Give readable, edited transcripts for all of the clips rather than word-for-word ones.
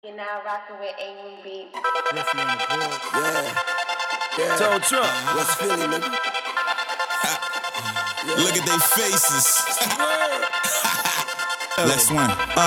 You're now rocking with A1 Beats. Yeah. Told Trump. What's Philly, nigga? Look at they faces. Let's win.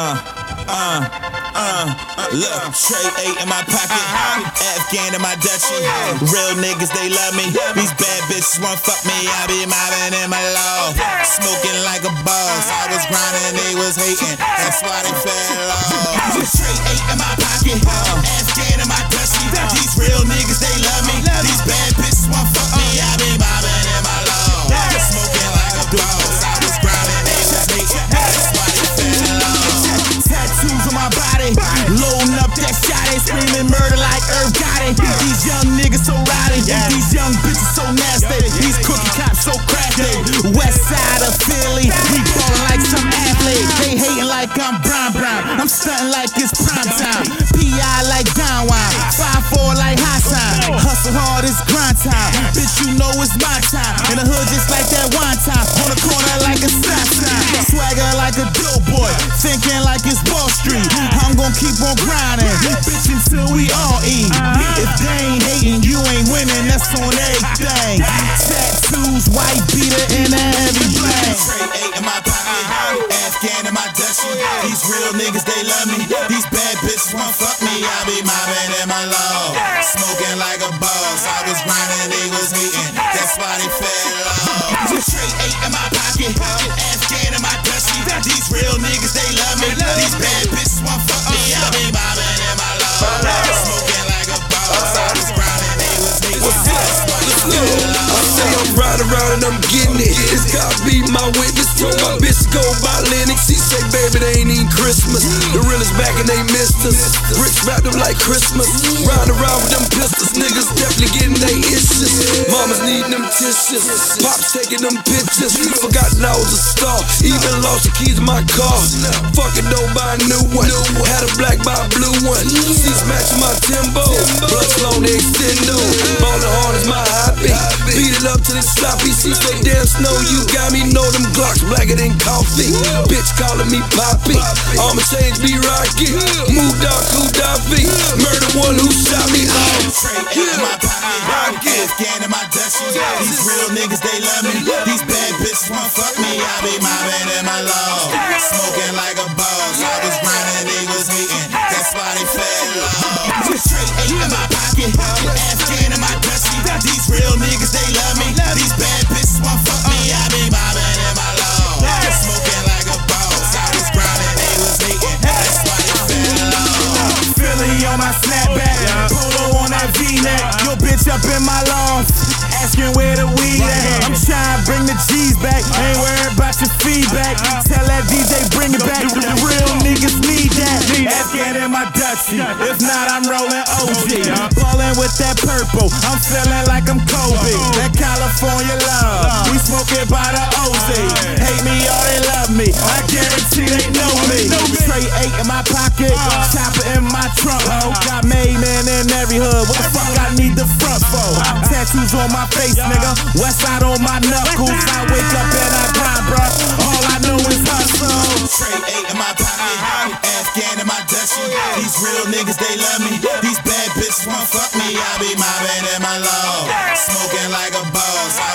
Look, Trey 8 in my pocket, Afghan in my Dutchie. Real niggas, they love me. These bad bitches won't fuck me. I be mobbing in my law, smoking like a boss. I was grinding, they was hating. That's why they fell off. Trey 8 in my pocket, Afghan in my Dutchie. These real niggas, they love me. These bad bitches won't fuck me. I be mobbing in my law, smoking like a boss. I was grinding, they was hating. That's why they fell off. Tattoos on my body, loading up that shotty, screaming murder like Irv Gotti. These young niggas so rowdy, these young bitches so nasty, these cookie cops so crafty. West side of Philly, we ballin' like some athlete. They hating like I'm Brown. I'm stunting like it's prime time. P.I. like Don Juan, 5'4" like Hassan. Hustle hard, it's grind time. Bitch, you know it's my time. In the hood just like that one time. On the corner like a stop sign. Swagger like a dope boy, thinking like it's Wall Street. I'm gon' keep on grinding, bitch, until we all eat. If they ain't hating, you ain't winning, that's on everything. Tattoos, white beater in a heavy bling. Trey 8 in my pocket, Afghan in my Dutchie. These real niggas, they love me. These bad bitches won't fuck me. I be mobbing in my law, smoking like a boss. I was grinding, they was hating. That's why they fell off. Trey 8 in my pocket, Afghan in my Dutchie. These real niggas, they love me. These bad bitches won't fuck me. I be mobbing in my law, smoking like a boss. I was grinding, they was hating. That's why they fell off. I say I'm riding around and I'm getting it. This guy be my witness. Told my bitch to go buy Lennox. She say, baby, they ain't even Christmas. The realest back and they missed us. Bricks wrapped them like Christmas. Riding around with them pistols. Niggas definitely getting they issues. Mamas needing them tissues. Pops taking them pictures. Forgotten I was a star. Even lost the keys to my car. Fucking don't buy a new one. Had a black by a blue one. Seats matching my Timbo. Blood slow the extendo. Ballin' hard is my hobby. Beat it up till it's sloppy. She say, damn snow, you got me. Know them Glocks blacker than coffee. Bitch calling me Poppy. All my chains be rocky. Moved out Kudafi. Murder one who shot me off. Trey 8 in my pocket, Afghan in my Dutchie. These real niggas, they love me. These bad bitches won't fuck me. I be mobbing in my law, smoking like a boss. I was grinding, they was hating. That's why they fell off. Trey 8 in my pocket, Afghan in my Dutchie. These real niggas, they love me. These bad bitches won't fuck me. I be mobbing in my law, smoking like a boss. I was grinding, they was hating. That's why they fell off. Philly on my snapback, polo on that V-neck. Your bitch up in my loft, asking where the weed at. I'm trying to bring the G's back, ain't worried about your feedback. Tell that DJ bring it back, the real niggas need that. Afghan in my Dutchie, if not I'm rolling OG. Ballin' with that purple, I'm feeling like I'm Kobe. That California love, we smoke it by the OZ. Hate me or they love me, I guarantee they know me. Trey 8 in my pocket, chopper in my trunk, ho. Got made man in every hood, what the fuck I need the front for? Tattoos on my face, nigga, west side on my knuckles. I wake up and I grind, bruh, all I know is hustle. Trey 8 in my pocket, Afghan in my Dutchie. These real niggas, they love me. These bad bitches won't fuck me. I be mobbing in my law, smoking like a boss.